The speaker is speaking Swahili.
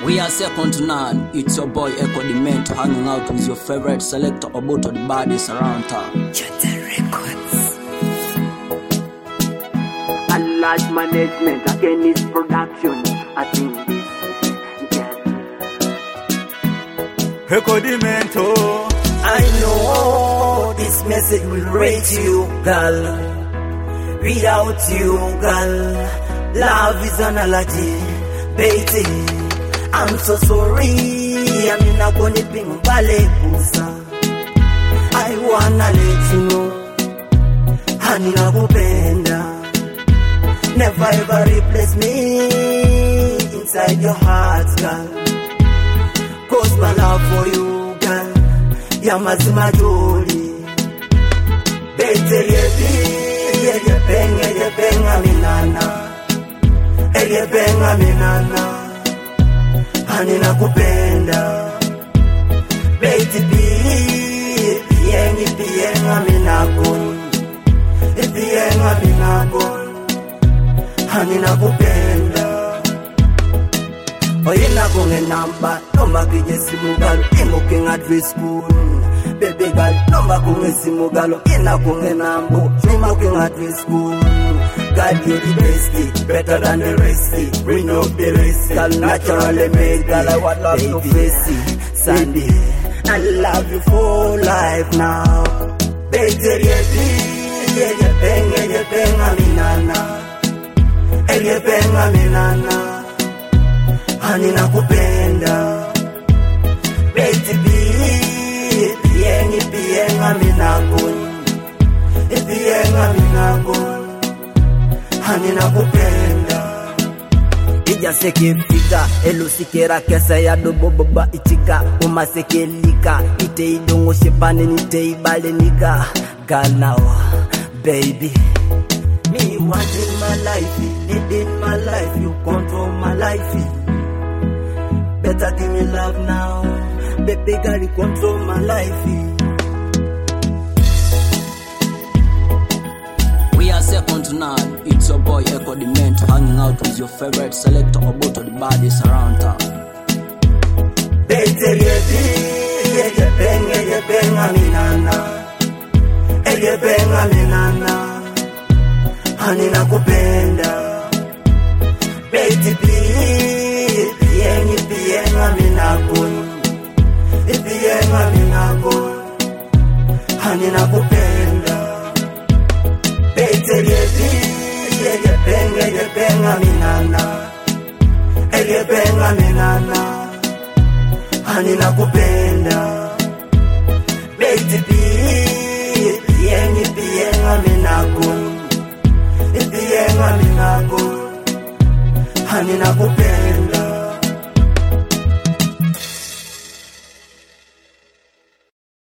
We are second to none. It's your boy Echo Dement, hanging out with your favorite selector Oboto the baddest around town. Chete Records. A large management again is production. I think this, yeah. Echo Dement. I know this message will reach you, girl. Without you, girl, love is an allergy, baby. I'm so sorry, I'm not gonna be mbalepusa. I wanna let you know, honey, nakupenda. Never ever replace me inside your heart, girl. Cause my love for you, girl, yamazima joli. Baby, Egebenga minana, hani nakupenda. Baby, pienga minakon, hani nakupenda. Oye nakonge namba, noma kije simugalo, imoking at school. Baby girl, noma konge simugalo, ina konge nambo, imoking at school. God, you're the best, better than the rest. We know the rest, girl, naturally made. Girl, I want love to face it, Sandy. I love you for life now. Baby, Egebenga minana, hani nakupenda. Baby, pienga minakon, hani nakupenda. Ija sekefika, elusikera kesa ya doboboba itika. Umasekelika, ite idongo shepane nite ibale nika. Girl now, baby, me wanting my life, leading my life, you control my life. Better give me love now, baby girl, you control my life. We are second to none. It's your boy Echo Dement, hanging out with your favorite selector Oboto the baddest around town. Egebenga minana, hani nakupenda. Baby, pienga minakon, hani nakupenda. Baby, egebenga minana, hani nakupenda. Baby, pienga minakon, hani nakupenda.